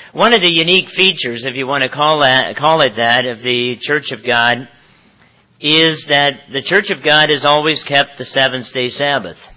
One of the unique features, if you want to call it that, of the Church of God is that the Church of God has always kept the seventh-day Sabbath.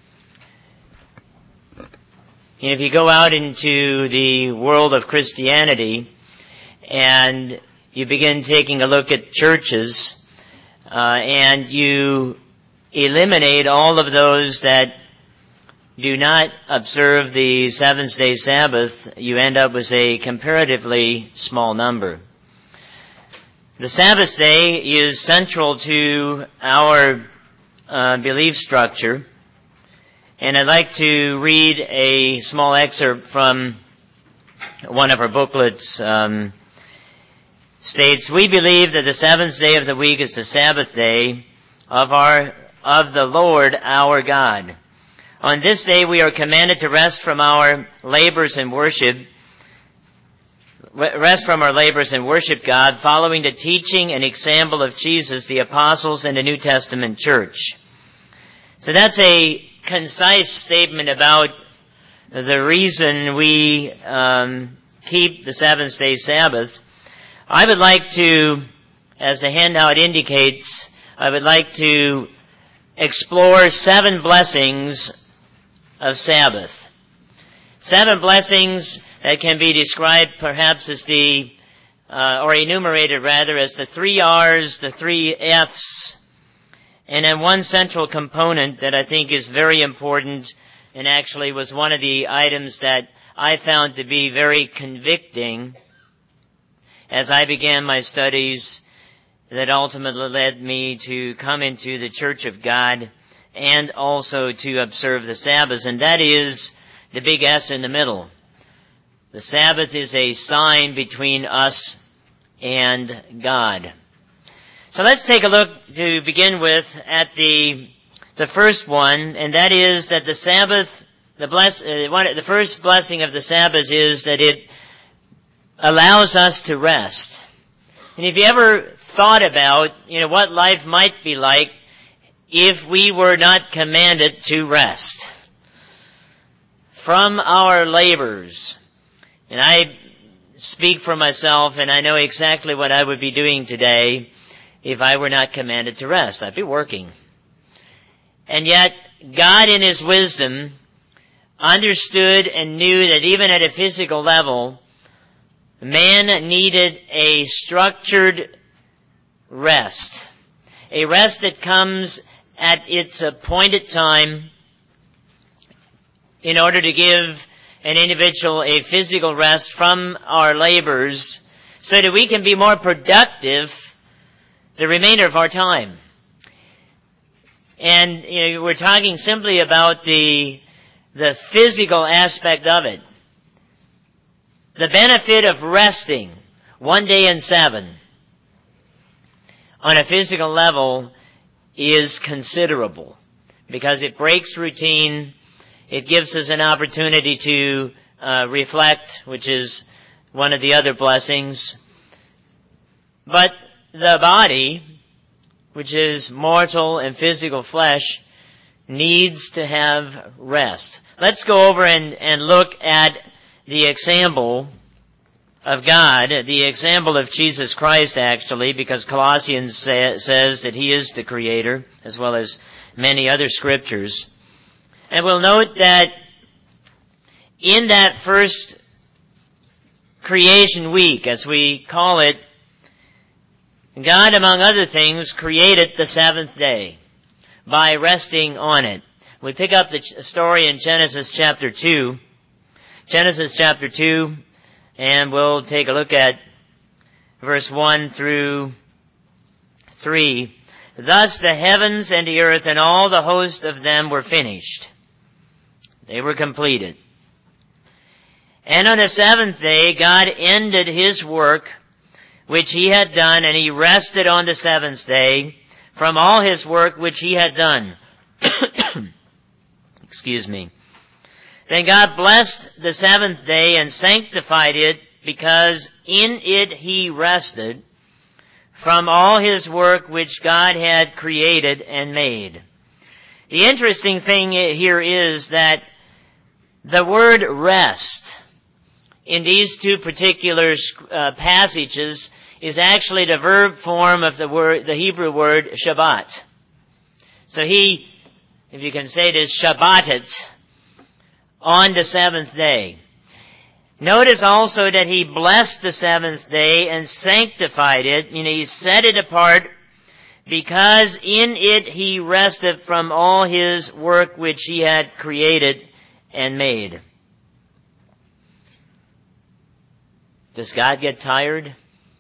And if you go out into the world of Christianity and you begin taking a look at churches and you eliminate all of those that do not observe the seventh-day Sabbath, you end up with a comparatively small number. The Sabbath day is central to our belief structure, and I'd like to read a small excerpt from one of our booklets. States, "We believe that the seventh day of the week is the Sabbath day of the Lord our God. On this day we are commanded to rest from our labors and worship God, following the teaching and example of Jesus, the apostles, and the New Testament church." So that's a concise statement about the reason we keep the seventh-day Sabbath. I would like to, as the handout indicates, I would like to explore 7 blessings of Sabbath. 7 blessings that can be described perhaps as or enumerated rather, as the 3 R's, the 3 F's, and then one central component that I think is very important and actually was one of the items that I found to be very convicting as I began my studies that ultimately led me to come into the Church of God and also to observe the Sabbath, and that is the big S in the middle. The Sabbath is a sign between us and God. So let's take a look to begin with at the first one, and that is that the Sabbath, the first blessing of the Sabbath is that it allows us to rest. And if you ever thought about, what life might be like if we were not commanded to rest from our labors. And I speak for myself, and I know exactly what I would be doing today if I were not commanded to rest. I'd be working. And yet, God in His wisdom understood and knew that even at a physical level, man needed a structured rest. A rest that comes at its appointed time in order to give an individual a physical rest from our labors so that we can be more productive the remainder of our time. And, we're talking simply about the physical aspect of it. The benefit of resting 1 day in 7 on a physical level is considerable because it breaks routine. It gives us an opportunity to reflect, which is one of the other blessings. But the body, which is mortal and physical flesh, needs to have rest. Let's go over and look at the example of God, the example of Jesus Christ actually, because Colossians says that He is the Creator, as well as many other scriptures. And we'll note that in that first creation week, as we call it, God, among other things, created the 7th day by resting on it. We pick up the story in Genesis chapter 2. Genesis chapter 2, and we'll take a look at verse 1 through 3. "Thus the heavens and the earth and all the host of them were finished." They were completed. "And on the 7th day God ended His work which He had done, and He rested on the 7th day from all His work which He had done." Excuse me. "Then God blessed the 7th day and sanctified it, because in it He rested from all His work which God had created and made." The interesting thing here is that the word rest in these two particular passages is actually the verb form of the Hebrew word Shabbat. So he, if you can say this, Shabbated on the seventh day. Notice also that he blessed the seventh day and sanctified it. He set it apart because in it he rested from all his work which he had created and made. Does God get tired?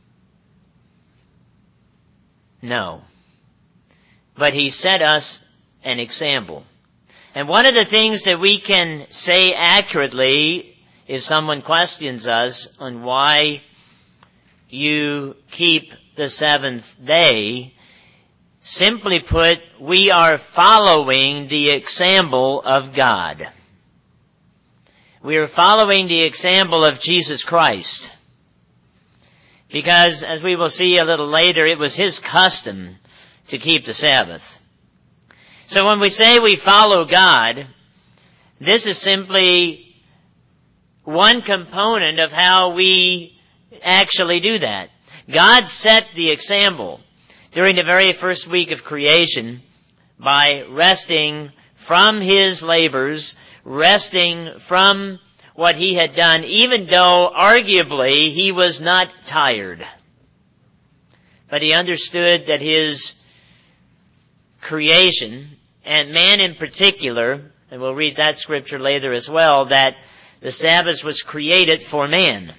No. But he set us an example. And one of the things that we can say accurately if someone questions us on why you keep the seventh day, simply put, we are following the example of God. We are following the example of Jesus Christ. Because, as we will see a little later, it was his custom to keep the Sabbath. So when we say we follow God, this is simply one component of how we actually do that. God set the example during the very first week of creation by resting from his labors, resting from what he had done, even though arguably he was not tired. But he understood that his creation, and man in particular, and we'll read that scripture later as well, that the Sabbath was created for man,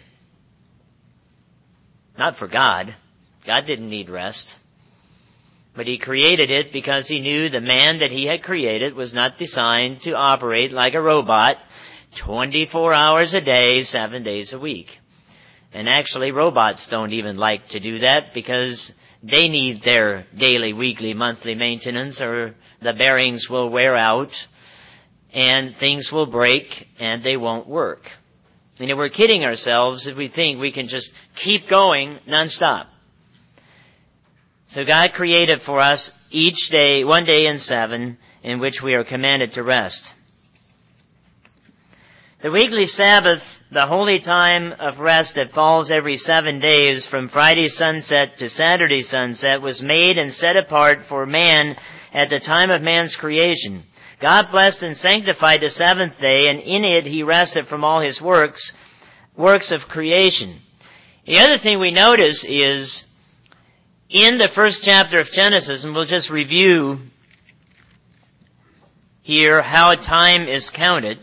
not for God. God didn't need rest. But he created it because he knew the man that he had created was not designed to operate like a robot 24 hours a day, 7 days a week. And actually, robots don't even like to do that because they need their daily, weekly, monthly maintenance, or the bearings will wear out and things will break and they won't work. We're kidding ourselves if we think we can just keep going nonstop. So God created for us each day, 1 day in 7, in which we are commanded to rest. The weekly Sabbath, the holy time of rest that falls every 7 days from Friday sunset to Saturday sunset, was made and set apart for man at the time of man's creation. God blessed and sanctified the seventh day, and in it he rested from all his works of creation. The other thing we notice is in the first chapter of Genesis, and we'll just review here how time is counted.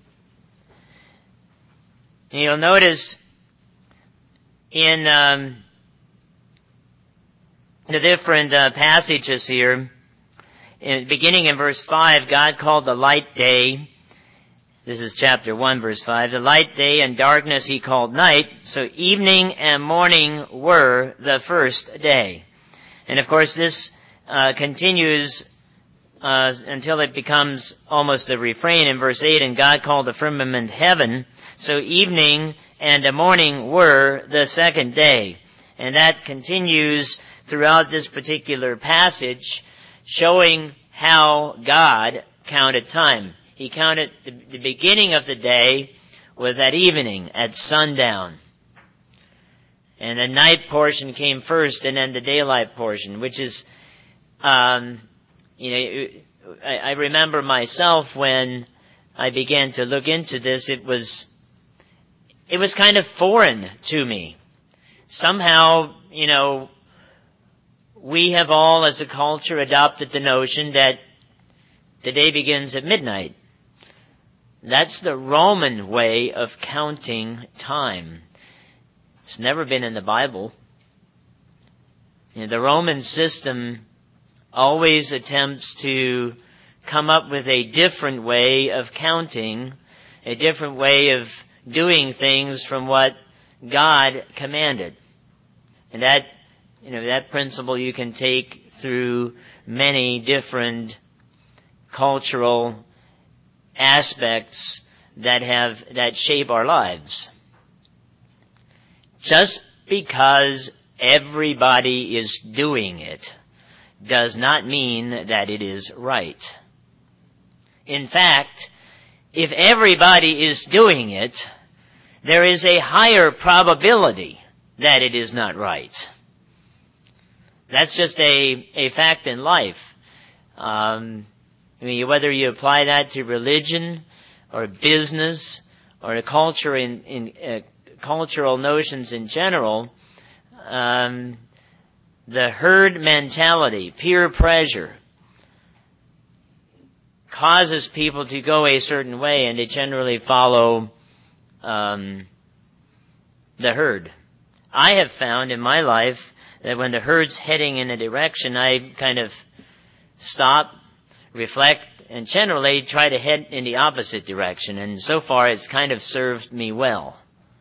And you'll notice in the different passages here, beginning in verse 5, God called the light day. This is chapter 1, verse 5. The light day and darkness he called night. So evening and morning were the first day. And of course this continues until it becomes almost a refrain in verse 8. And God called the firmament heaven. So evening and the morning were the second day. And that continues throughout this particular passage, showing how God counted time. He counted the beginning of the day was at evening, at sundown. And the night portion came first, and then the daylight portion, which is, I remember myself when I began to look into this, it was kind of foreign to me. Somehow, we have all as a culture adopted the notion that the day begins at midnight. That's the Roman way of counting time. It's never been in the Bible. The Roman system always attempts to come up with a different way of counting, a different way of doing things from what God commanded. And that principle you can take through many different cultural aspects that shape our lives. Just because everybody is doing it does not mean that it is right. In fact, if everybody is doing it, there is a higher probability that it is not right. That's just a fact in life. Whether you apply that to religion or business or culture in cultural notions in general, the herd mentality, peer pressure, causes people to go a certain way, and they generally follow the herd. I have found in my life that when the herd's heading in a direction, I kind of stop, reflect, and generally try to head in the opposite direction. And so far, it's kind of served me well.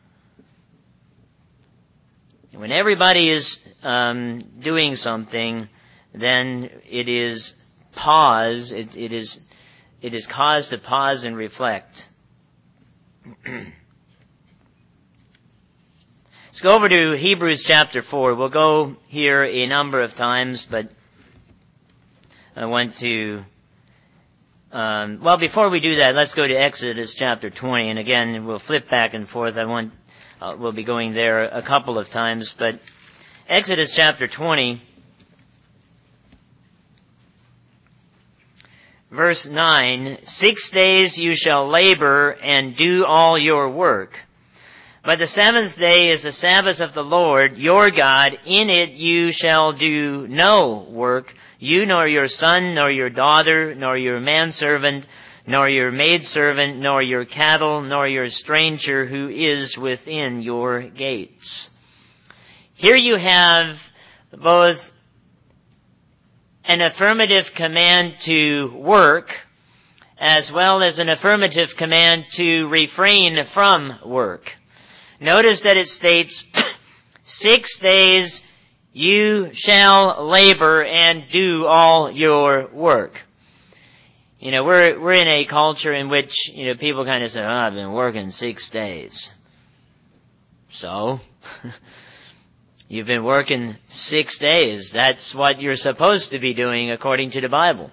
When everybody is doing something, then it is pause. It is cause to pause and reflect. Let's go over to Hebrews chapter 4. We'll go here a number of times, but I want to... before we do that, let's go to Exodus chapter 20. And again, we'll flip back and forth. We'll be going there a couple of times. But Exodus chapter 20, verse 9, 6 days you shall labor and do all your work. But the seventh day is the Sabbath of the Lord your God. In it you shall do no work, you nor your son, nor your daughter, nor your manservant, nor your maidservant, nor your cattle, nor your stranger who is within your gates. Here you have both an affirmative command to work, as well as an affirmative command to refrain from work. Notice that it states, 6 days you shall labor and do all your work. We're in a culture in which, people kind of say, I've been working 6 days. So, you've been working 6 days. That's what you're supposed to be doing according to the Bible.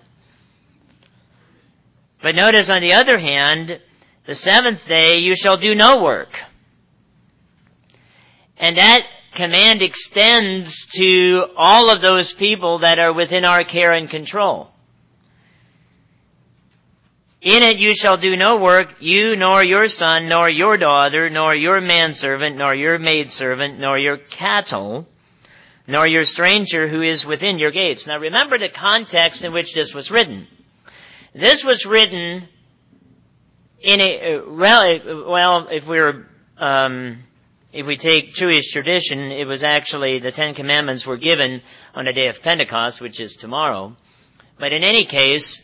But notice on the other hand, the seventh day you shall do no work. And that command extends to all of those people that are within our care and control. In it you shall do no work, you nor your son, nor your daughter, nor your manservant, nor your maidservant, nor your cattle, nor your stranger who is within your gates. Now remember the context in which this was written. This was written in if we take Jewish tradition, it was actually the Ten Commandments were given on the day of Pentecost, which is tomorrow. But in any case,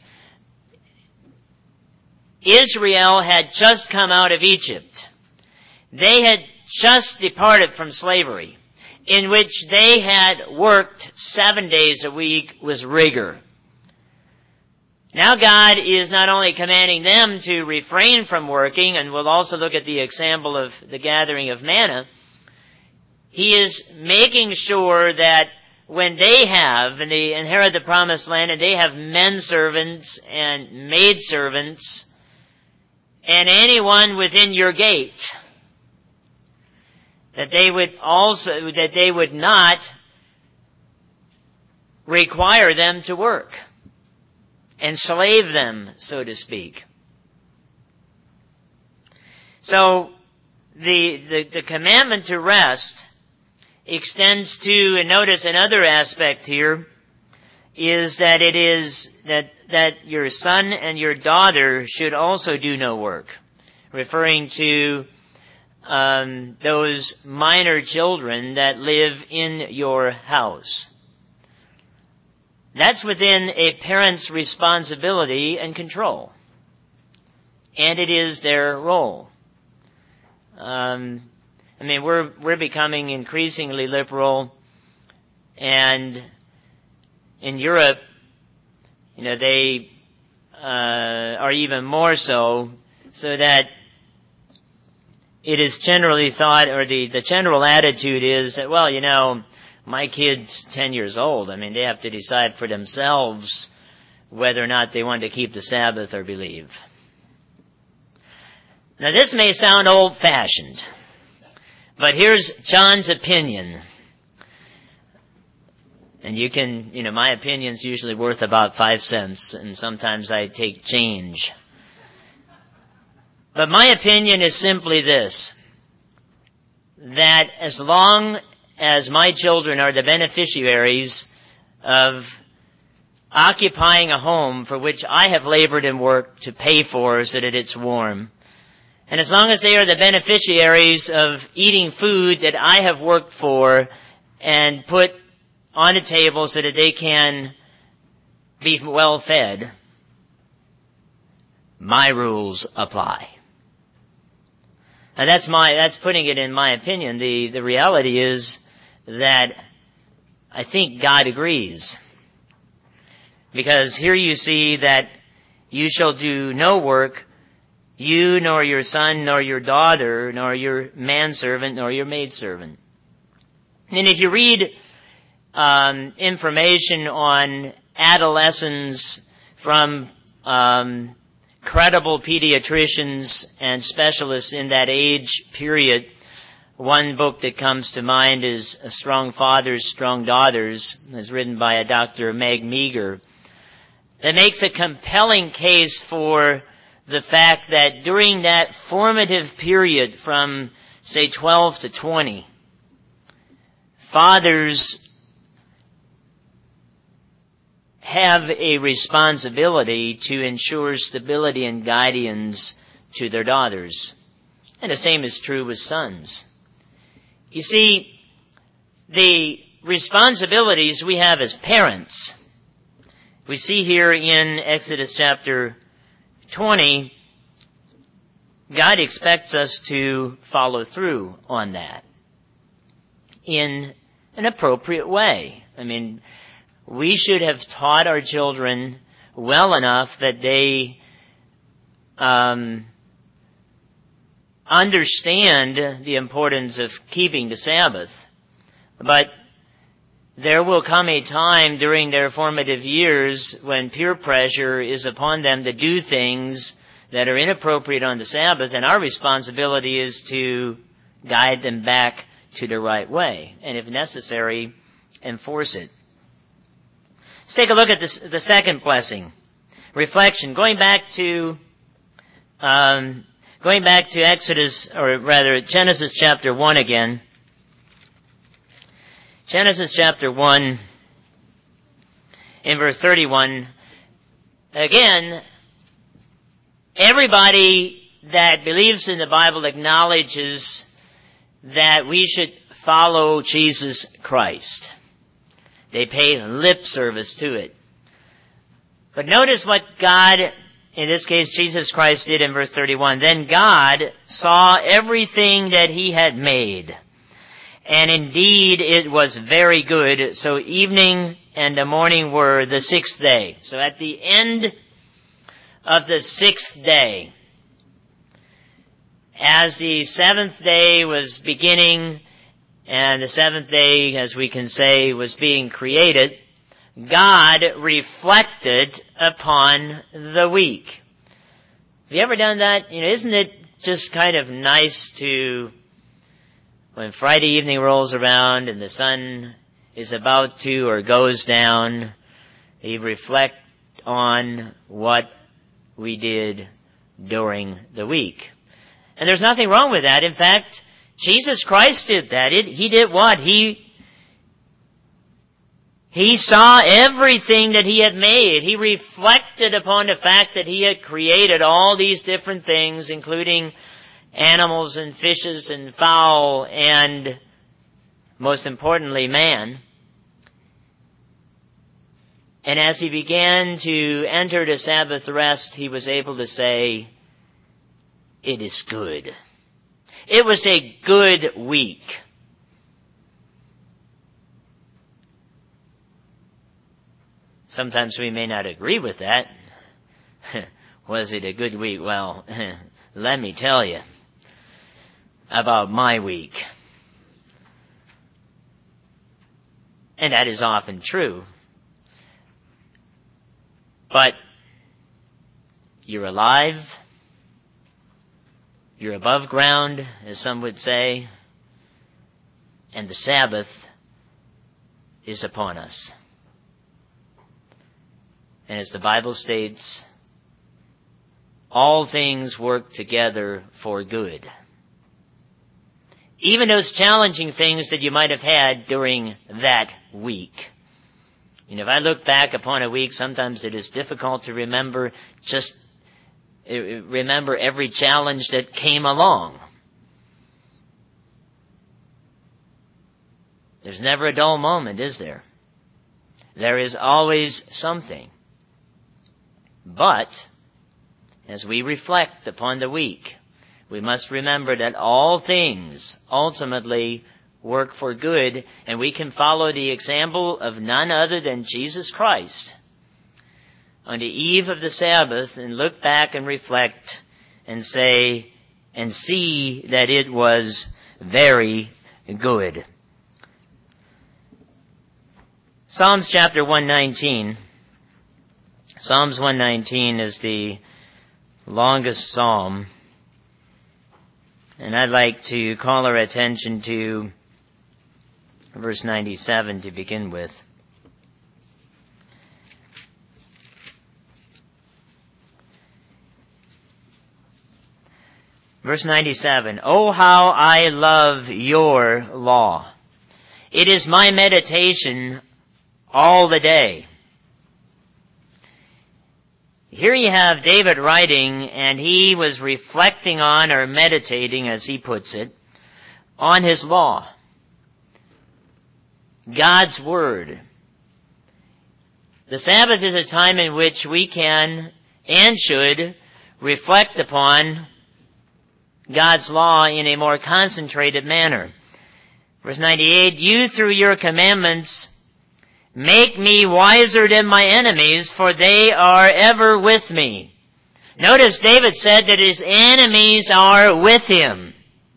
Israel had just come out of Egypt. They had just departed from slavery, in which they had worked 7 days a week with rigor. Now God is not only commanding them to refrain from working, and we'll also look at the example of the gathering of manna. He is making sure that when they inherit the promised land, and they have men servants and maid servants, and anyone within your gate, that they would not require them to work, enslave them, so to speak. So the commandment to rest extends to, and notice another aspect here, is that it is that your son and your daughter should also do no work, referring to those minor children that live in your house. That's within a parent's responsibility and control. And it is their role. We're becoming increasingly liberal, and in Europe, they are even more so that it is generally thought, or the general attitude is that, my kid's 10 years old. They have to decide for themselves whether or not they want to keep the Sabbath or believe. Now this may sound old-fashioned, But here's John's opinion. And my opinion's usually worth about 5 cents, and sometimes I take change. But my opinion is simply this, that as long as my children are the beneficiaries of occupying a home for which I have labored and worked to pay for so that it's warm, and as long as they are the beneficiaries of eating food that I have worked for and put on a table so that they can be well fed, my rules apply. And that's putting it in my opinion. The reality is that I think God agrees. Because here you see that you shall do no work, you nor your son nor your daughter nor your manservant nor your maidservant. And if you read information on adolescents from credible pediatricians and specialists in that age period, one book that comes to mind is Strong Fathers, Strong Daughters, is written by a Dr. Meg Meager, that makes a compelling case for the fact that during that formative period from, say, 12 to 20, fathers have a responsibility to ensure stability and guidance to their daughters. And the same is true with sons. You see, the responsibilities we have as parents, we see here in Exodus chapter 20, God expects us to follow through on that in an appropriate way. I mean, we should have taught our children well enough that they understand the importance of keeping the Sabbath. But there will come a time during their formative years when peer pressure is upon them to do things that are inappropriate on the Sabbath, and our responsibility is to guide them back to the right way, and if necessary, enforce it. Let's take a look at the second blessing, reflection. Going back to Genesis chapter 1 again. Genesis chapter 1 in verse 31. Again, everybody that believes in the Bible acknowledges that we should follow Jesus Christ. They pay lip service to it. But notice what God, in this case Jesus Christ, did in verse 31. Then God saw everything that he had made, and indeed it was very good. So evening and the morning were the sixth day. So at the end of the sixth day, as the seventh day was beginning, and the seventh day, as we can say, was being created, God reflected upon the week. Have you ever done that? Isn't it just kind of nice to, when Friday evening rolls around and the sun is about to or goes down, you reflect on what we did during the week. And there's nothing wrong with that. In fact, Jesus Christ did that. He did what? He saw everything that he had made. He reflected upon the fact that he had created all these different things, including animals and fishes and fowl and, most importantly, man. And as he began to enter the Sabbath rest, he was able to say, "It is good." It was a good week. Sometimes we may not agree with that. Was it a good week? Well, let me tell you about my week. And that is often true. But you're alive. You're above ground, as some would say. and the Sabbath is upon us. And as the Bible states, all things work together for good. Even those challenging things that you might have had during that week. If I look back upon a week, sometimes it is difficult to remember every challenge that came along. There's never a dull moment, is there? There is always something. But, as we reflect upon the week, we must remember that all things ultimately work for good, and we can follow the example of none other than Jesus Christ on the eve of the Sabbath and look back and reflect and say and see that it was very good. Psalms chapter 119. Psalms 119 is the longest psalm, and I'd like to call our attention to verse 97 to begin with. Verse 97, "Oh, how I love your law. It is my meditation all the day." Here you have David writing, and he was reflecting on, or meditating, as he puts it, on his law. God's Word. The Sabbath is a time in which we can and should reflect upon God's law in a more concentrated manner. Verse 98, "You through your commandments make me wiser than my enemies, for they are ever with me." Notice David said that his enemies are with him.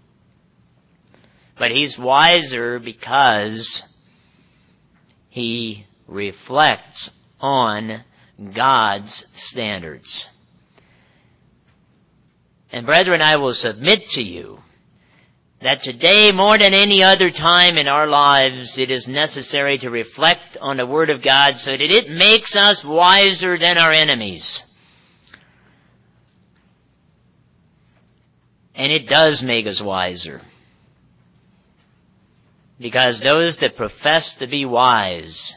But he's wiser because he reflects on God's standards. And brethren, I will submit to you that today, more than any other time in our lives, it is necessary to reflect on the Word of God so that it makes us wiser than our enemies. And it does make us wiser. Because those that profess to be wise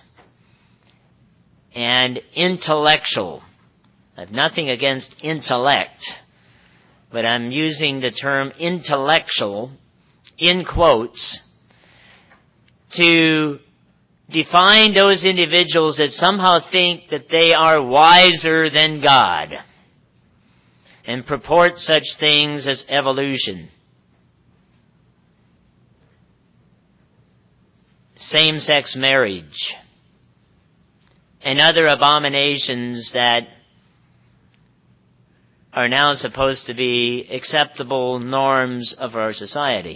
and intellectual, I have nothing against intellect, but I'm using the term intellectual in quotes to define those individuals that somehow think that they are wiser than God and purport such things as evolution, same-sex marriage, and other abominations that are now supposed to be acceptable norms of our society.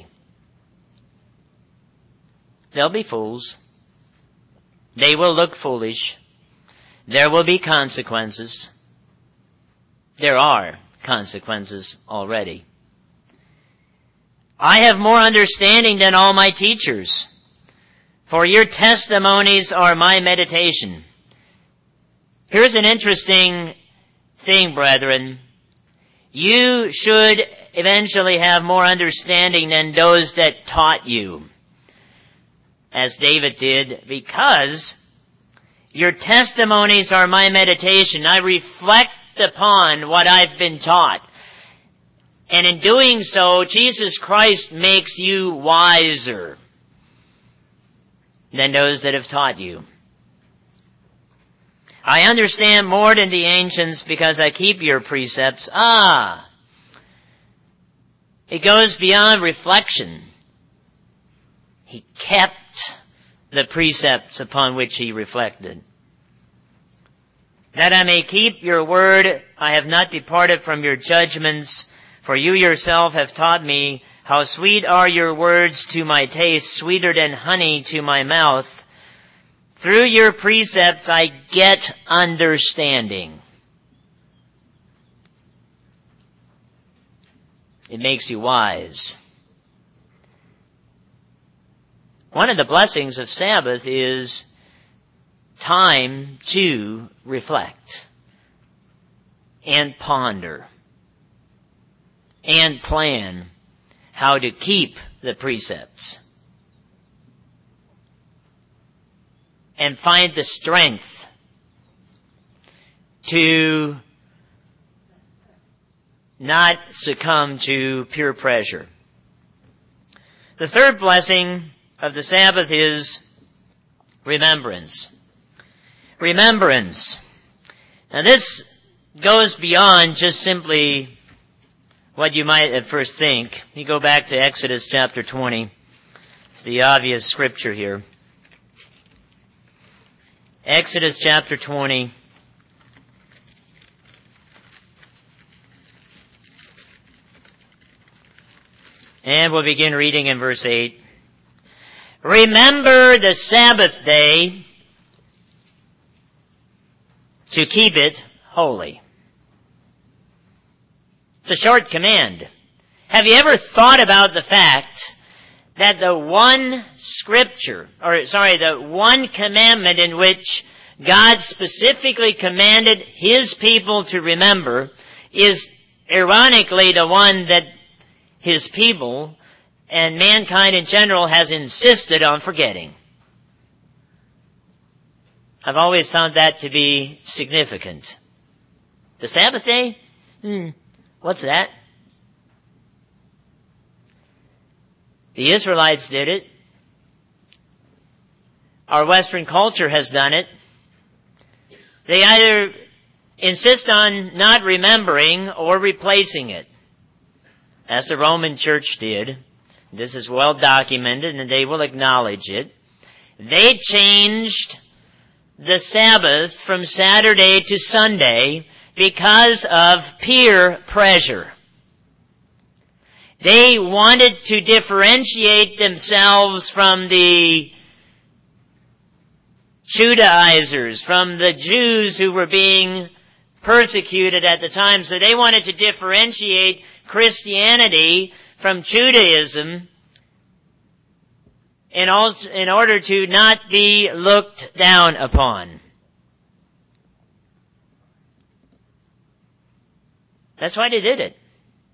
They'll be fools. They will look foolish. There will be consequences. There are consequences already. "I have more understanding than all my teachers, for your testimonies are my meditation." Here's an interesting thing, brethren. You should eventually have more understanding than those that taught you, as David did, because your testimonies are my meditation. I reflect upon what I've been taught. And in doing so, Jesus Christ makes you wiser than those that have taught you. "I understand more than the ancients because I keep your precepts." It goes beyond reflection. He kept the precepts upon which he reflected. "That I may keep your word, I have not departed from your judgments, for you yourself have taught me. How sweet are your words to my taste, sweeter than honey to my mouth. Through your precepts I get understanding." It makes you wise. One of the blessings of Sabbath is time to reflect and ponder and plan how to keep the precepts and find the strength to not succumb to peer pressure. The third blessing of the Sabbath is remembrance. Remembrance. Now this goes beyond just simply what you might at first think. You go back to Exodus chapter 20. It's the obvious scripture here. Exodus chapter 20. And we'll begin reading in verse 8. Remember the Sabbath day to keep it holy. It's a short command. Have you ever thought about the fact that the one commandment in which God specifically commanded His people to remember is ironically the one that His people and mankind in general has insisted on forgetting? I've always found that to be significant. The Sabbath day? What's that? The Israelites did it. Our Western culture has done it. They either insist on not remembering or replacing it, as the Roman Church did. This is well documented, and they will acknowledge it. They changed the Sabbath from Saturday to Sunday because of peer pressure. They wanted to differentiate themselves from the Judaizers, from the Jews who were being persecuted at the time. So they wanted to differentiate Christianity from Judaism in order to not be looked down upon. That's why they did it.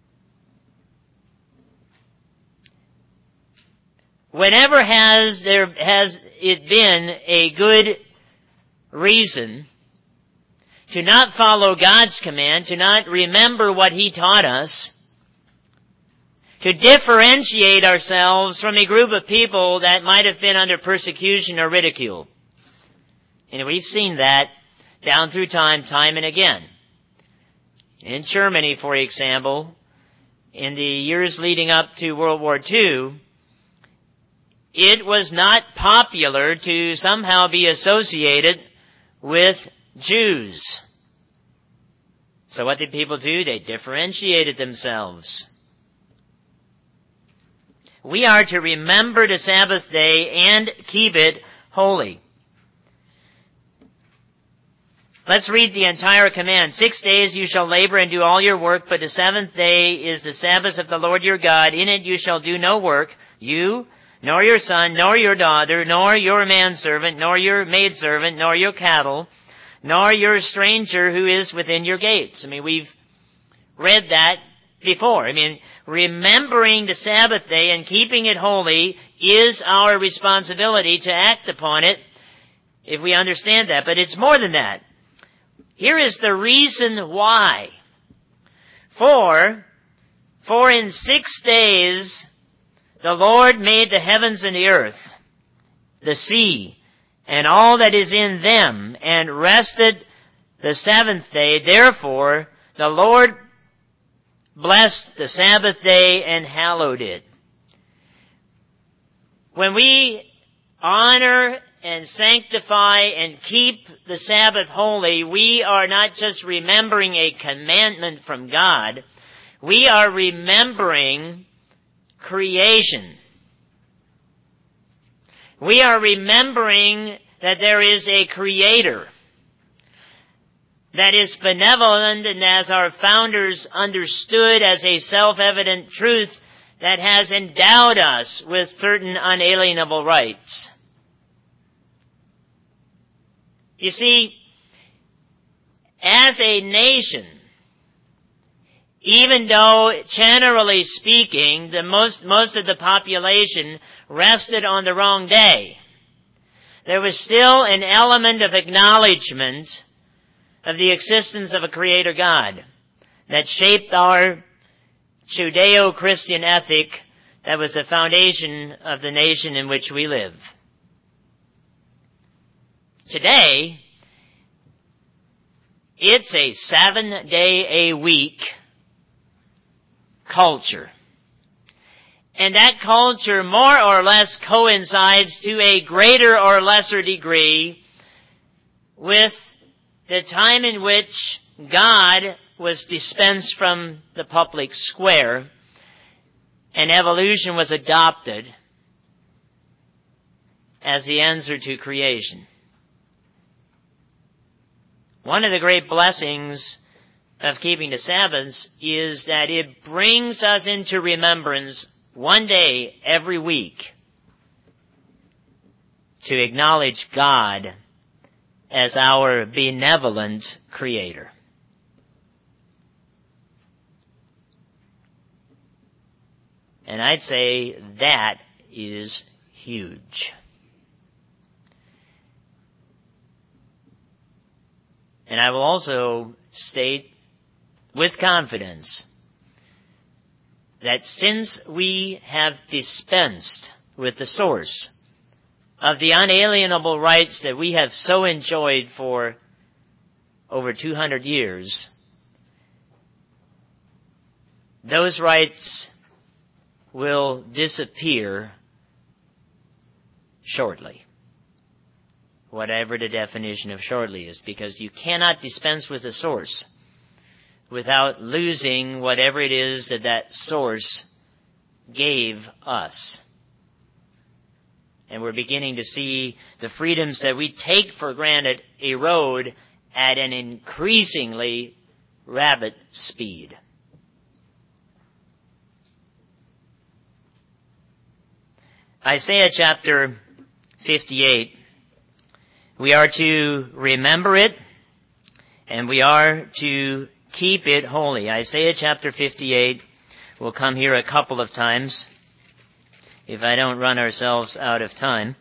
Whenever has it been a good reason to not follow God's command, to not remember what He taught us, to differentiate ourselves from a group of people that might have been under persecution or ridicule? And we've seen that down through time and again. In Germany, for example, in the years leading up to World War II, it was not popular to somehow be associated with Jews. So what did people do? They differentiated themselves. We are to remember the Sabbath day and keep it holy. Let's read the entire command. 6 days you shall labor and do all your work, but the seventh day is the Sabbath of the Lord your God. In it you shall do no work, you, nor your son, nor your daughter, nor your manservant, nor your maidservant, nor your cattle, nor your stranger who is within your gates. We've read that before. Remembering the Sabbath day and keeping it holy is our responsibility to act upon it if we understand that. But it's more than that. Here is the reason why. For in 6 days the Lord made the heavens and the earth, the sea, and all that is in them, and rested the seventh day. Therefore the Lord blessed the Sabbath day and hallowed it. When we honor and sanctify and keep the Sabbath holy, we are not just remembering a commandment from God, we are remembering creation. We are remembering that there is a Creator that is benevolent, and as our founders understood as a self-evident truth, that has endowed us with certain unalienable rights. You see, as a nation, even though generally speaking, most of the population rested on the wrong day, there was still an element of acknowledgement of the existence of a Creator God that shaped our Judeo-Christian ethic that was the foundation of the nation in which we live. Today, it's a 7-day-a-week culture. And that culture more or less coincides to a greater or lesser degree with the time in which God was dispensed from the public square and evolution was adopted as the answer to creation. One of the great blessings of keeping the Sabbaths is that it brings us into remembrance one day every week to acknowledge God as our benevolent Creator. And I'd say that is huge. And I will also state with confidence that since we have dispensed with the source of the unalienable rights that we have so enjoyed for over 200 years, those rights will disappear shortly. Whatever the definition of shortly is, because you cannot dispense with the source without losing whatever it is that that source gave us. And we're beginning to see the freedoms that we take for granted erode at an increasingly rapid speed. Isaiah chapter 58, we are to remember it, and we are to keep it holy. Isaiah chapter 58 will come here a couple of times, if I don't run ourselves out of time.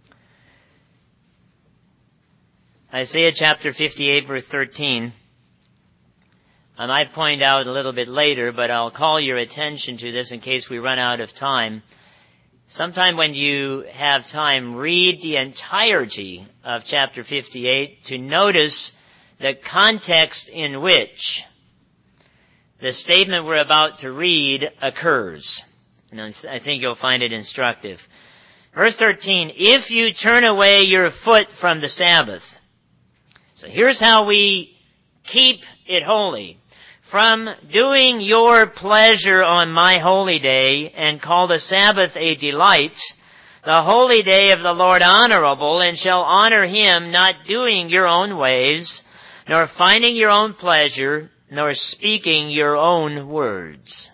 Isaiah chapter 58, verse 13. I might point out a little bit later, but I'll call your attention to this in case we run out of time. Sometime when you have time, read the entirety of chapter 58 to notice the context in which the statement we're about to read occurs. And I think you'll find it instructive. Verse 13, if you turn away your foot from the Sabbath. So here's how we keep it holy. From doing your pleasure on my holy day and call the Sabbath a delight, the holy day of the Lord honorable, and shall honor him, not doing your own ways, nor finding your own pleasure, nor speaking your own words.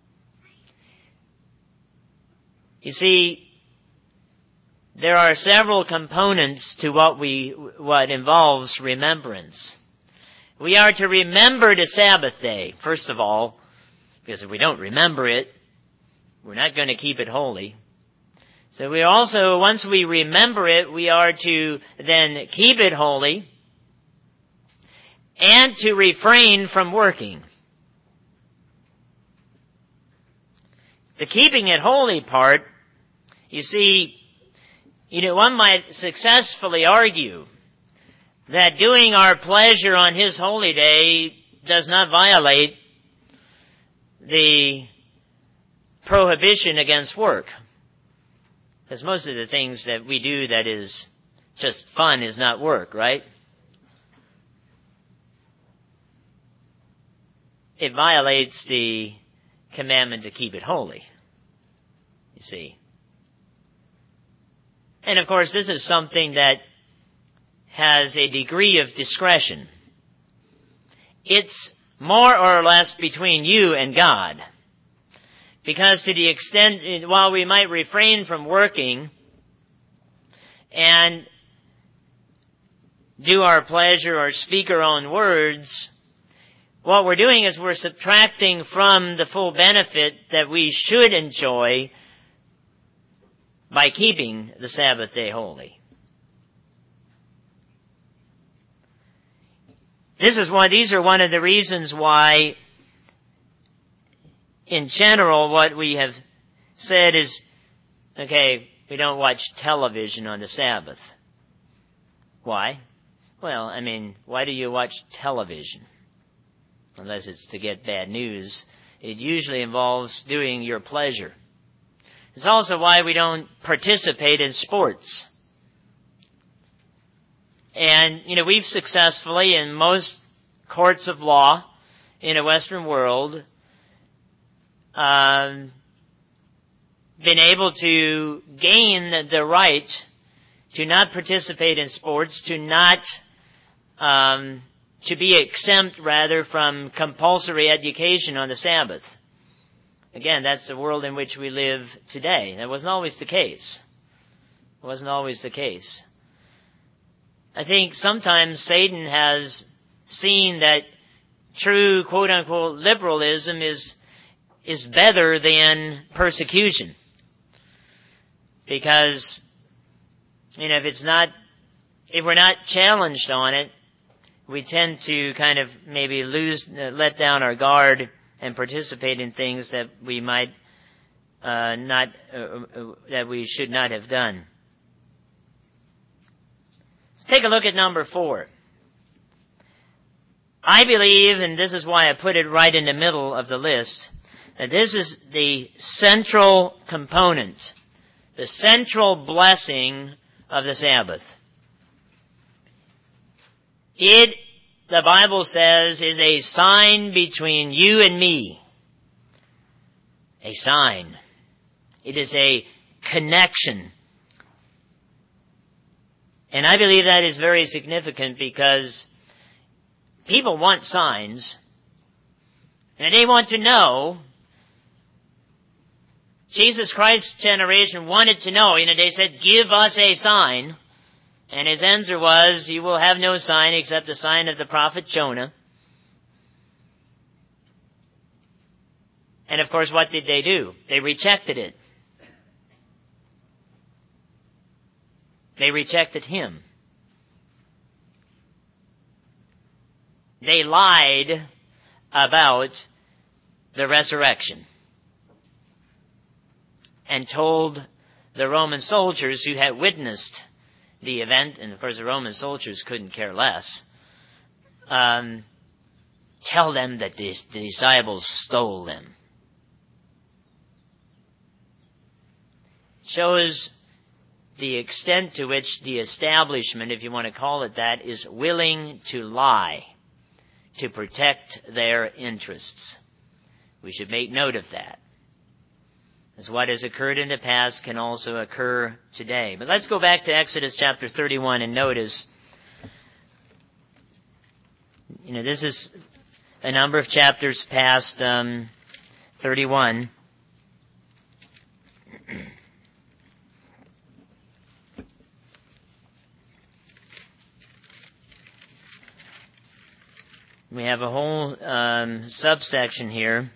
You see, there are several components to what involves remembrance. We are to remember the Sabbath day, first of all, because if we don't remember it, we're not going to keep it holy. So we also, once we remember it, we are to then keep it holy and to refrain from working. The keeping it holy part, you see, one might successfully argue that doing our pleasure on his holy day does not violate the prohibition against work. Because most of the things that we do that is just fun is not work, right? It violates the commandment to keep it holy, you see. And of course, this is something that has a degree of discretion. It's more or less between you and God. Because to the extent, while we might refrain from working and do our pleasure or speak our own words, what we're doing is we're subtracting from the full benefit that we should enjoy by keeping the Sabbath day holy. These are one of the reasons why, in general, what we have said is, okay, we don't watch television on the Sabbath. Why? Well, why do you watch television? Unless it's to get bad news. It usually involves doing your pleasure. It's also why we don't participate in sports. And, we've successfully, in most courts of law in the Western world, been able to gain the right to not participate in sports, to be exempt, rather, from compulsory education on the Sabbath. Again, that's the world in which we live today. That wasn't always the case. It wasn't always the case. I think sometimes Satan has seen that true, quote-unquote, liberalism is better than persecution. Because, if we're not challenged on it, we tend to kind of maybe let down our guard and participate in things that we might that we should not have done. Take a look at number 4. I believe, and this is why I put it right in the middle of the list, that this is the central component, the central blessing of the Sabbath. It, the Bible says, is a sign between you and me. A sign. It is a connection. And I believe that is very significant because people want signs, and they want to know. Jesus Christ's generation wanted to know. They said, give us a sign. And his answer was, you will have no sign except the sign of the prophet Jonah. And of course, what did they do? They rejected it. They rejected him. They lied about the resurrection and told the Roman soldiers who had witnessed the event, and of course the Roman soldiers couldn't care less, tell them that the disciples stole them. Shows the extent to which the establishment, if you want to call it that, is willing to lie to protect their interests. We should make note of that, as what has occurred in the past can also occur today. But let's go back to Exodus chapter 31 and notice, this is a number of chapters past 31. We have a whole subsection here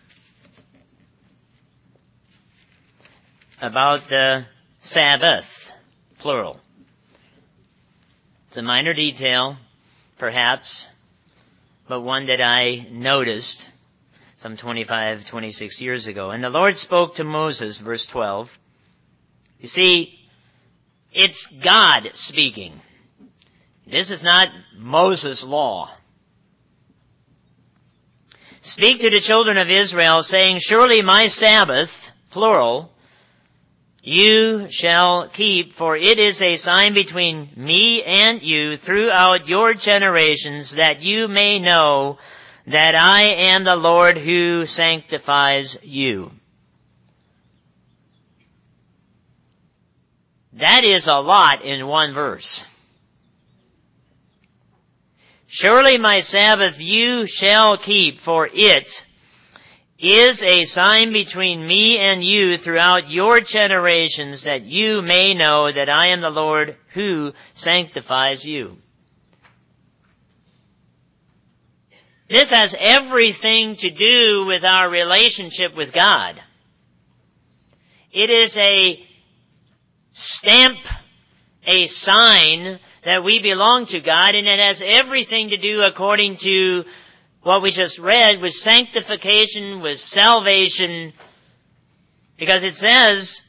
about the Sabbath, plural. It's a minor detail, perhaps, but one that I noticed some 26 years ago. And the Lord spoke to Moses, verse 12. You see, it's God speaking. This is not Moses' law. Speak to the children of Israel, saying, surely my Sabbath, plural, you shall keep, for it is a sign between me and you throughout your generations, that you may know that I am the Lord who sanctifies you. That is a lot in one verse. Surely my Sabbath you shall keep, for it is a sign between me and you throughout your generations, that you may know that I am the Lord who sanctifies you. This has everything to do with our relationship with God. It is a stamp, a sign that we belong to God, and it has everything to do, according to what we just read, with sanctification, with salvation, because it says,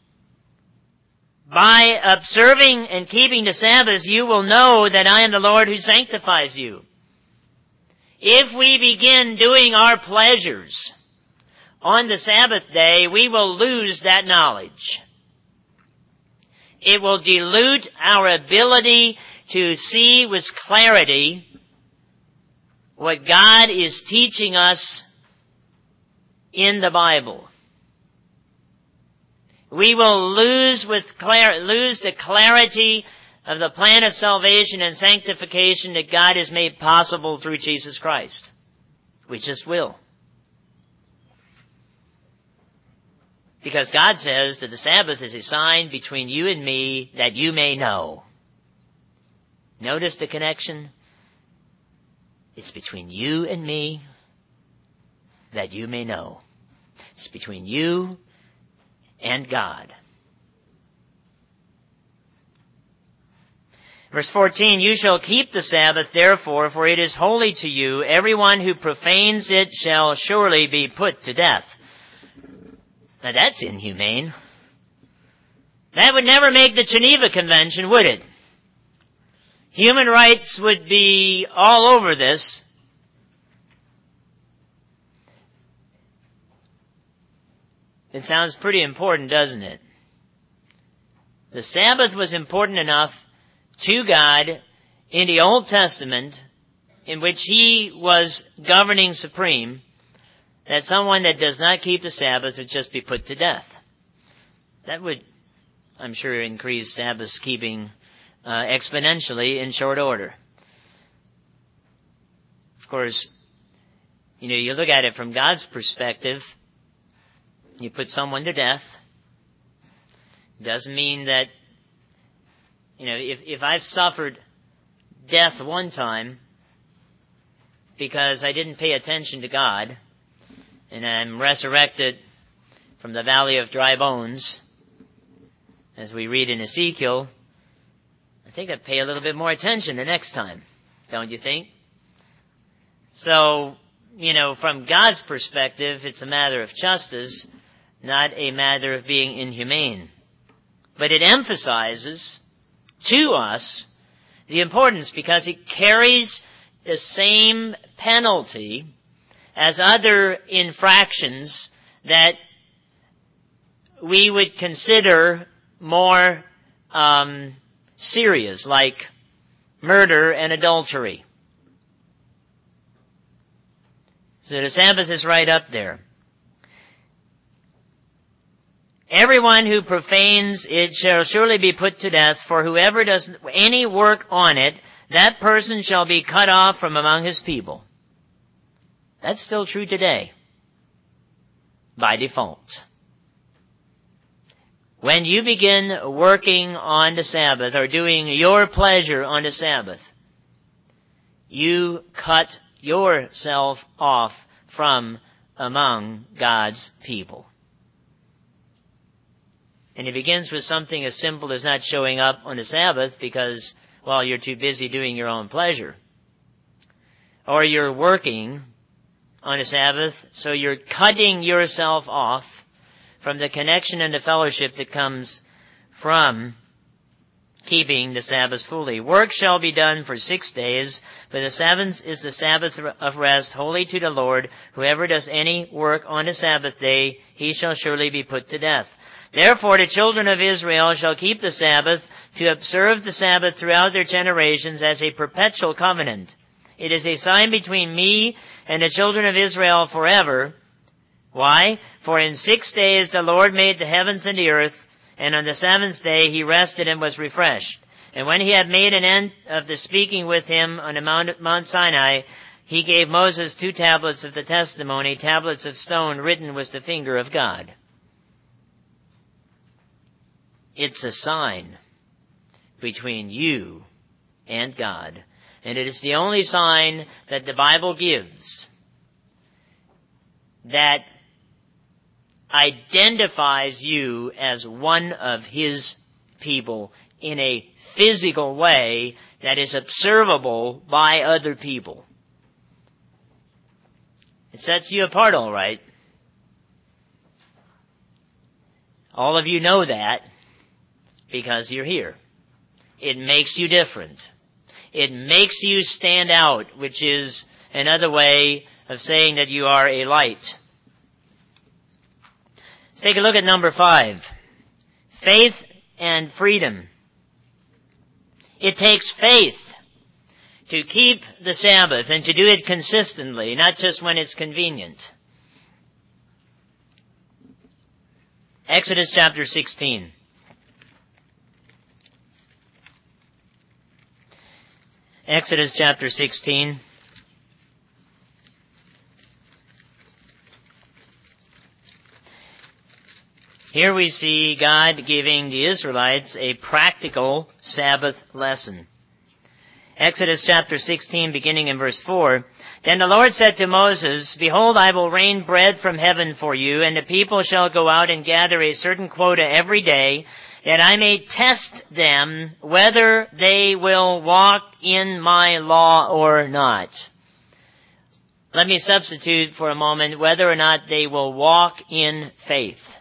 by observing and keeping the Sabbath, you will know that I am the Lord who sanctifies you. If we begin doing our pleasures on the Sabbath day, we will lose that knowledge. It will dilute our ability to see with clarity what God is teaching us in the Bible. We will lose the clarity of the plan of salvation and sanctification that God has made possible through Jesus Christ. We just will. Because God says that the Sabbath is a sign between you and me, that you may know. Notice the connection? It's between you and me, that you may know. It's between you and God. Verse 14, you shall keep the Sabbath, therefore, for it is holy to you. Everyone who profanes it shall surely be put to death. Now that's inhumane. That would never make the Geneva Convention, would it? Human rights would be all over this. It sounds pretty important, doesn't it? The Sabbath was important enough to God in the Old Testament, in which He was governing supreme, that someone that does not keep the Sabbath would just be put to death. That would, I'm sure, increase Sabbath keeping exponentially in short order. Of course, you look at it from God's perspective. You put someone to death. Doesn't mean that, if I've suffered death one time because I didn't pay attention to God, and I'm resurrected from the valley of dry bones, as we read in Ezekiel, I think I'd pay a little bit more attention the next time, don't you think? So, from God's perspective, it's a matter of justice, not a matter of being inhumane. But it emphasizes to us the importance, because it carries the same penalty as other infractions that we would consider more serious, like murder and adultery. So the Sabbath is right up there. Everyone who profanes it shall surely be put to death, for whoever does any work on it, that person shall be cut off from among his people. That's still true today, by default. When you begin working on the Sabbath, or doing your pleasure on the Sabbath, you cut yourself off from among God's people. And it begins with something as simple as not showing up on the Sabbath because, you're too busy doing your own pleasure. Or you're working on a Sabbath, so you're cutting yourself off from the connection and the fellowship that comes from keeping the Sabbath fully. Work shall be done for 6 days, but the Sabbath is the Sabbath of rest, holy to the Lord. Whoever does any work on the Sabbath day, he shall surely be put to death. Therefore the children of Israel shall keep the Sabbath, to observe the Sabbath throughout their generations as a perpetual covenant. It is a sign between me and the children of Israel forever. Why? For in 6 days the Lord made the heavens and the earth, and on the seventh day he rested and was refreshed. And when he had made an end of the speaking with him on the Mount Sinai, He gave Moses 2 tablets of the testimony, tablets of stone written with the finger of God. It's a sign between you and God. And it is the only sign that the Bible gives that identifies you as one of His people in a physical way that is observable by other people. It sets you apart, all right. All of you know that because you're here. It makes you different. It makes you stand out, which is another way of saying that you are a light. Let's take a look at number 5. Faith and freedom. It takes faith to keep the Sabbath and to do it consistently, not just when it's convenient. Exodus chapter 16. Exodus chapter 16. Here we see God giving the Israelites a practical Sabbath lesson. Exodus chapter 16, beginning in verse 4. Then the Lord said to Moses, Behold, I will rain bread from heaven for you, and the people shall go out and gather a certain quota every day, that I may test them whether they will walk in my law or not. Let me substitute for a moment whether or not they will walk in faith.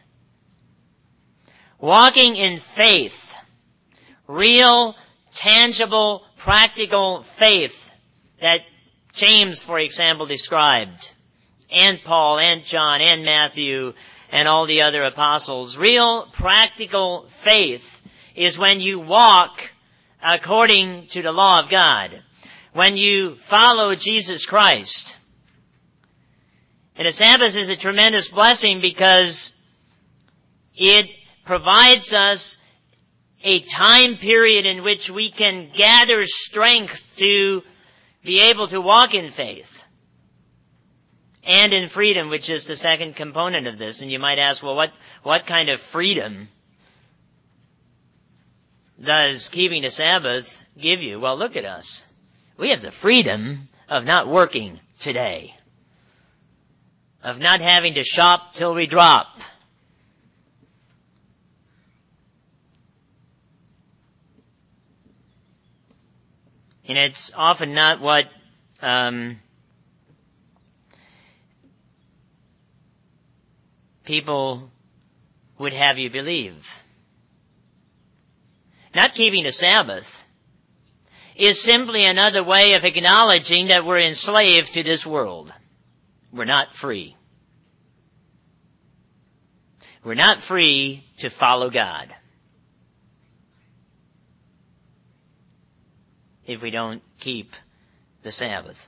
Walking in faith, real, tangible, practical faith that James, for example, described, and Paul, and John, and Matthew, and all the other apostles. Real, practical faith is when you walk according to the law of God, when you follow Jesus Christ. And the Sabbath is a tremendous blessing because it provides us a time period in which we can gather strength to be able to walk in faith and in freedom, which is the second component of this. And you might ask, well, what kind of freedom does keeping the Sabbath give you? Well, look at us. We have the freedom of not working today, of not having to shop till we drop. And it's often not what people would have you believe. Not keeping the Sabbath is simply another way of acknowledging that we're enslaved to this world. We're not free. We're not free to follow God if we don't keep the Sabbath.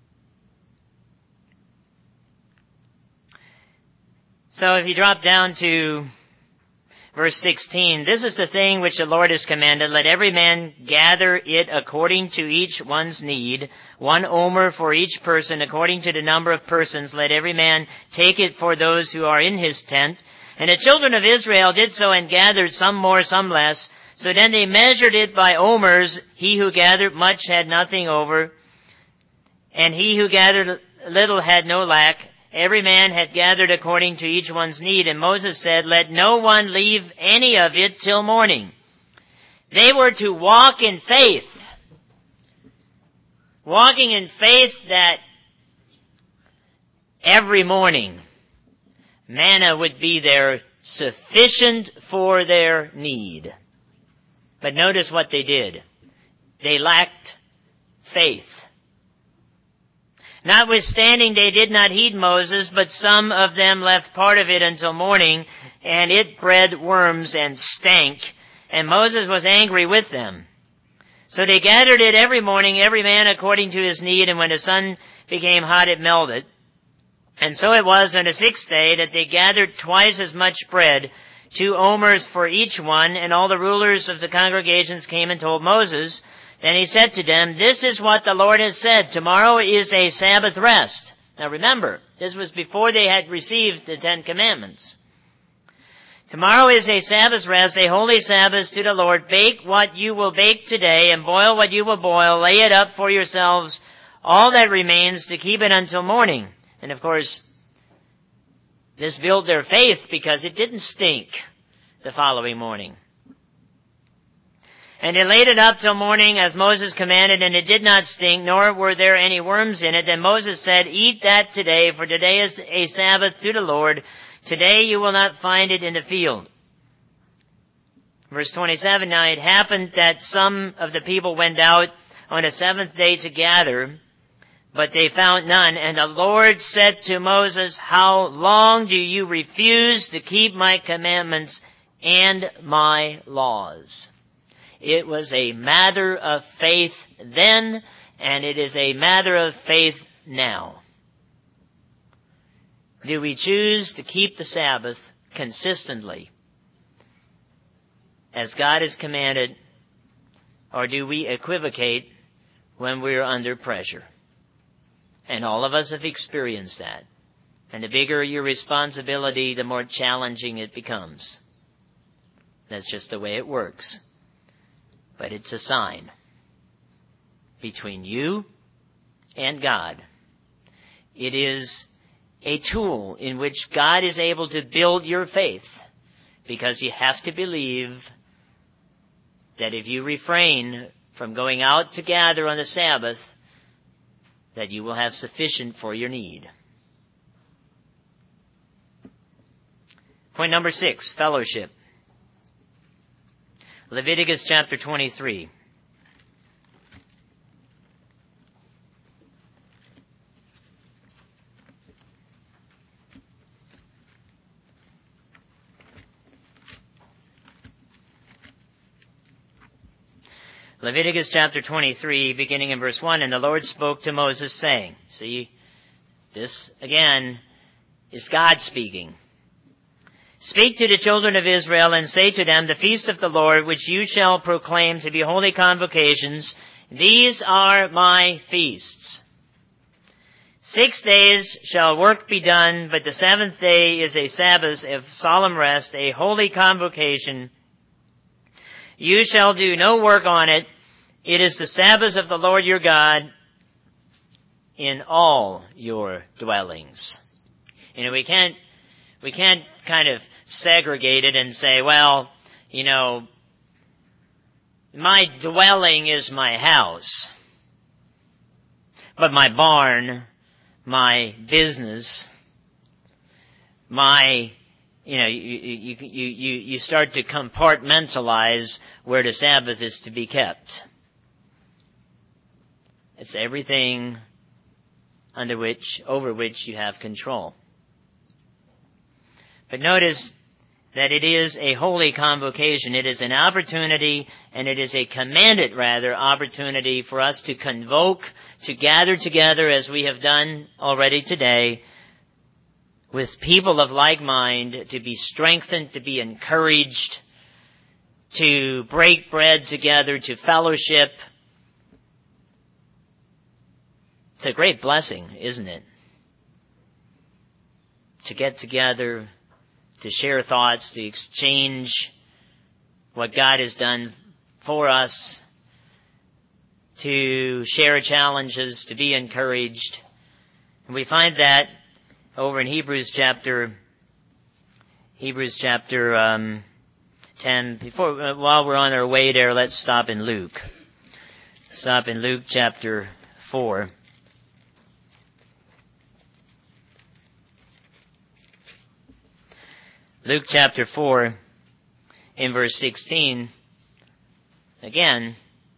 So if you drop down to verse 16, this is the thing which the Lord has commanded. Let every man gather it according to each one's need, 1 omer for each person, according to the number of persons. Let every man take it for those who are in his tent. And the children of Israel did so and gathered, some more, some less. So then they measured it by omers. He who gathered much had nothing over, and he who gathered little had no lack. Every man had gathered according to each one's need. And Moses said, Let no one leave any of it till morning. They were to walk in faith. Walking in faith that every morning manna would be there sufficient for their need. But notice what they did. They lacked faith. Notwithstanding, they did not heed Moses, but some of them left part of it until morning, and it bred worms and stank, and Moses was angry with them. So they gathered it every morning, every man according to his need, and when the sun became hot, it melted. And so it was on the 6th day that they gathered twice as much bread, 2 omers for each one, and all the rulers of the congregations came and told Moses. Then he said to them, "This is what the Lord has said. Tomorrow is a Sabbath rest." Now remember, this was before they had received the 10 Commandments. "Tomorrow is a Sabbath rest, a holy Sabbath to the Lord. Bake what you will bake today, and boil what you will boil. Lay it up for yourselves, all that remains, to keep it until morning." And of course, this built their faith because it didn't stink the following morning. "And they laid it up till morning as Moses commanded, and it did not stink, nor were there any worms in it. Then Moses said, 'Eat that today, for today is a Sabbath to the Lord. Today you will not find it in the field.'" Verse 27, "Now it happened that some of the people went out on the 7th day to gather, but they found none. And the Lord said to Moses, 'How long do you refuse to keep my commandments and my laws?'" It was a matter of faith then, and it is a matter of faith now. Do we choose to keep the Sabbath consistently, as God has commanded, or do we equivocate when we are under pressure? And all of us have experienced that. And the bigger your responsibility, the more challenging it becomes. That's just the way it works. But it's a sign between you and God. It is a tool in which God is able to build your faith, because you have to believe that if you refrain from going out to gather on the Sabbath, that you will have sufficient for your need. Point number 6, fellowship. Leviticus chapter 23. Leviticus chapter 23, beginning in verse 1, "And the Lord spoke to Moses, saying," see, this again is God speaking. "Speak to the children of Israel and say to them, the feast of the Lord, which you shall proclaim to be holy convocations, these are my feasts. 6 days shall work be done, but the 7th day is a Sabbath of solemn rest, a holy convocation. You shall do no work on it. It is the Sabbath of the Lord your God in all your dwellings." You know, we can't kind of segregate it and say, well, you know, my dwelling is my house, but my barn, my business, my, you know, you start to compartmentalize where the Sabbath is to be kept. It's everything over which you have control. But notice that it is a holy convocation. It is an opportunity, and it is a commanded, opportunity for us to convoke, to gather together, as we have done already today, with people of like mind, to be strengthened, to be encouraged, to break bread together, to fellowship. It's a great blessing, isn't it? To get together, to share thoughts, to exchange what God has done for us, to share challenges, to be encouraged. And we find that over in Hebrews chapter 10. While we're on our way there, let's stop in Luke. Stop in Luke chapter 4. Luke chapter 4, in verse 16, again,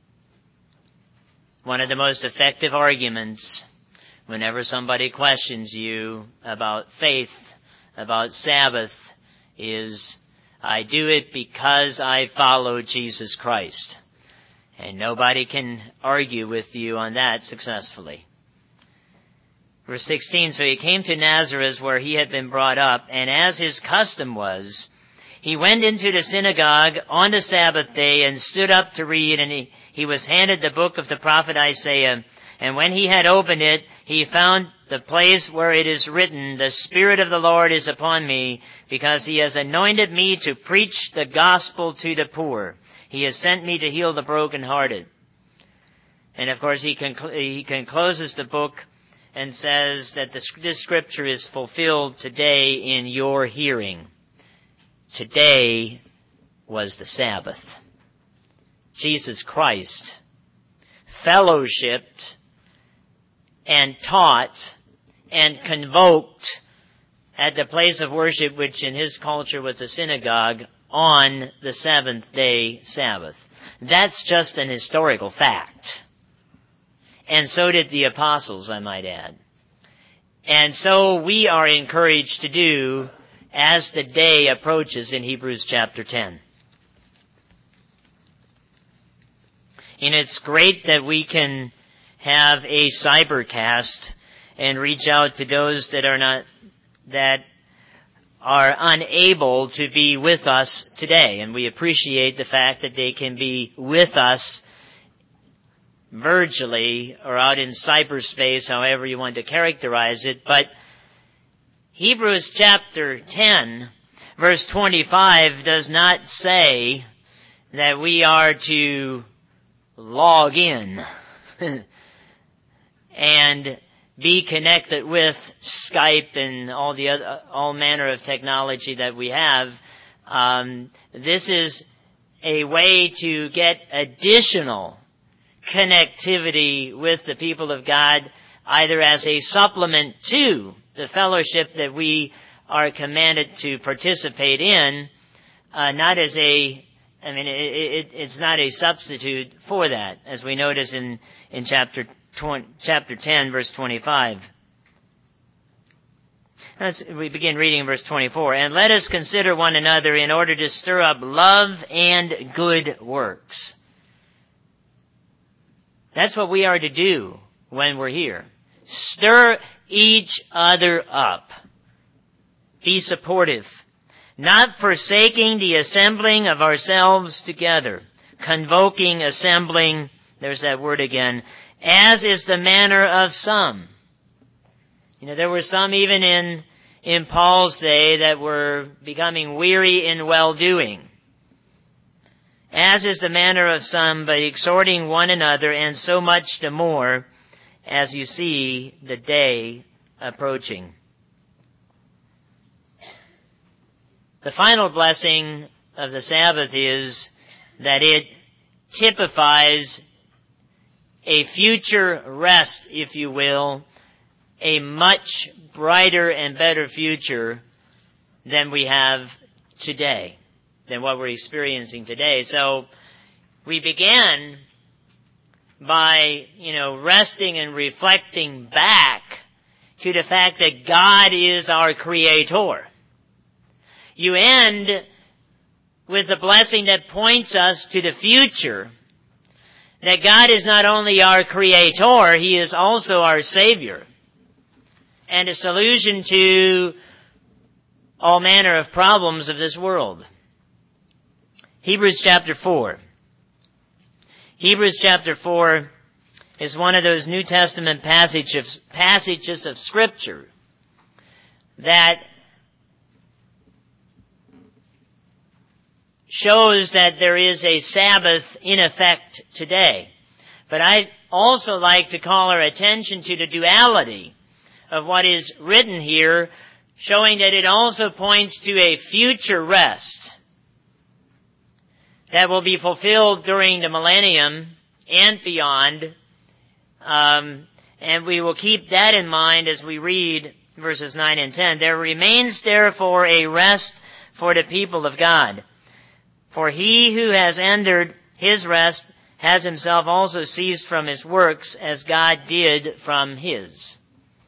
one of the most effective arguments whenever somebody questions you about faith, about Sabbath, is, I do it because I follow Jesus Christ. And nobody can argue with you on that successfully. Verse 16, "So he came to Nazareth where he had been brought up, and as his custom was, He went into the synagogue on the Sabbath day and stood up to read, and he was handed the book of the prophet Isaiah. And when he had opened it, he found the place where it is written, "The Spirit of the Lord is upon me, because he has anointed me to preach the gospel to the poor. He has sent me to heal the brokenhearted." And of course, he closes the book and says that this scripture is fulfilled today in your hearing. Today was the Sabbath. Jesus Christ fellowshipped and taught and convoked at the place of worship, which in his culture was the synagogue, on the seventh-day Sabbath. That's just an historical fact. And so did the apostles, I might add. And so we are encouraged to do as the day approaches in Hebrews chapter 10. And it's great that we can have a cybercast and reach out to those that are unable to be with us today. And we appreciate the fact that they can be with us virtually or out in cyberspace, however you want to characterize it. But Hebrews chapter 10, verse 25 does not say that we are to log in and be connected with Skype and all manner of technology that we have. This is a way to get additional connectivity with the people of God, either as a supplement to the fellowship that we are commanded to participate in, it's not a substitute for that, as we notice in chapter 10, verse 25. We begin reading in verse 24. "And let us consider one another in order to stir up love and good works." That's what we are to do when we're here. Stir each other up. Be supportive. Not forsaking the assembling of ourselves together. Convoking, assembling, there's that word again, as is the manner of some. There were some even in Paul's day that were becoming weary in well-doing. As is the manner of some, but exhorting one another, and so much the more as you see the day approaching. The final blessing of the Sabbath is that it typifies a future rest, if you will, a much brighter and better future than we have today, than what we're experiencing today. So we began by, resting and reflecting back to the fact that God is our Creator. You end with the blessing that points us to the future, that God is not only our Creator, He is also our Savior, and a solution to all manner of problems of this world. Hebrews chapter 4. Hebrews chapter 4 is one of those New Testament passages of Scripture that shows that there is a Sabbath in effect today. But I'd also like to call our attention to the duality of what is written here, showing that it also points to a future rest that will be fulfilled during the millennium and beyond. And we will keep that in mind as we read verses 9 and 10. "There remains therefore a rest for the people of God. For he who has entered his rest has himself also ceased from his works as God did from his."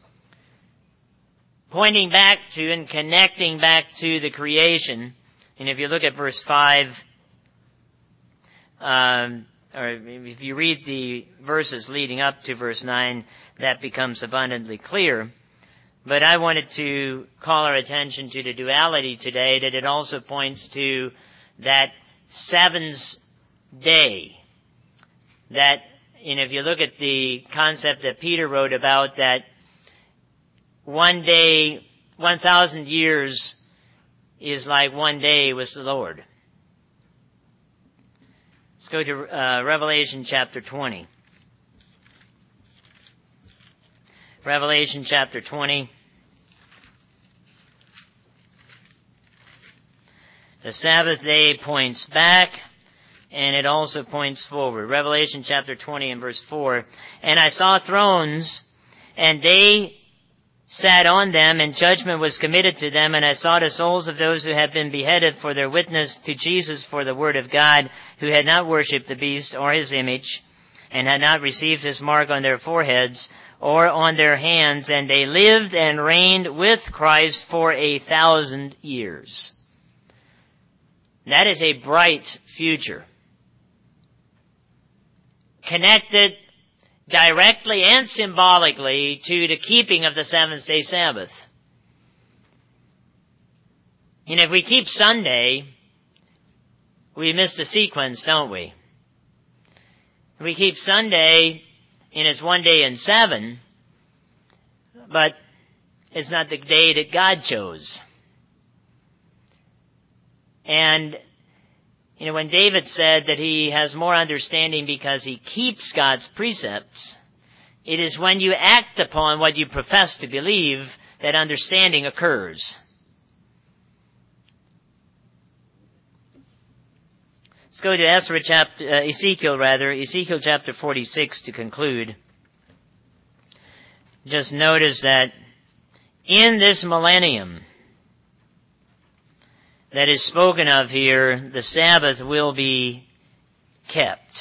Pointing back to and connecting back to the creation. And if you look at verse 5, or if you read the verses leading up to verse 9, that becomes abundantly clear. But I wanted to call our attention to the duality today, that it also points to that seventh day. That, if you look at the concept that Peter wrote about, that one day, 1,000 years is like one day with the Lord. Let's go to Revelation chapter 20. Revelation chapter 20. The Sabbath day points back, and it also points forward. Revelation chapter 20 and verse 4. And I saw thrones, and they sat on them, and judgment was committed to them. And I saw the souls of those who had been beheaded for their witness to Jesus for the word of God, who had not worshipped the beast or his image, and had not received his mark on their foreheads or on their hands. And they lived and reigned with Christ for 1,000 years. That is a bright future, connected directly and symbolically to the keeping of the seventh-day Sabbath. And if we keep Sunday, we miss the sequence, don't we? If we keep Sunday, and it's one day in 7, but it's not the day that God chose. And, when David said that he has more understanding because he keeps God's precepts, it is when you act upon what you profess to believe that understanding occurs. Let's go to Ezekiel chapter 46 to conclude. Just notice that in this millennium that is spoken of here, the Sabbath will be kept.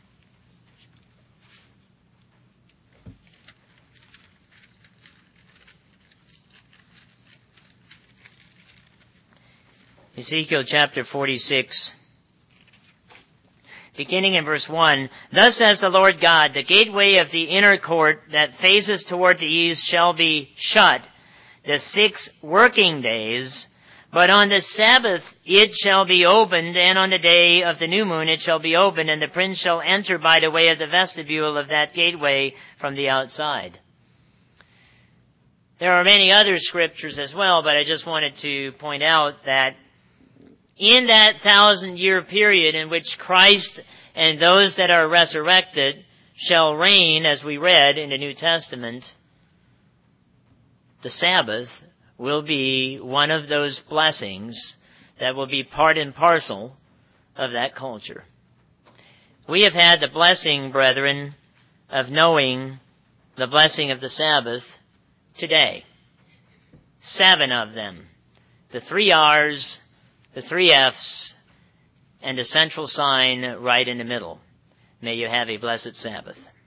Ezekiel chapter 46, beginning in verse 1, Thus says the Lord God, the gateway of the inner court that faces toward the east shall be shut the 6 working days, but on the Sabbath it shall be opened, and on the day of the new moon it shall be opened, and the prince shall enter by the way of the vestibule of that gateway from the outside. There are many other scriptures as well, but I just wanted to point out that in that 1,000-year period in which Christ and those that are resurrected shall reign, as we read in the New Testament, the Sabbath will be one of those blessings that will be part and parcel of that culture. We have had the blessing, brethren, of knowing the blessing of the Sabbath today. 7 of them. The 3 R's, the 3 F's, and the central sign right in the middle. May you have a blessed Sabbath.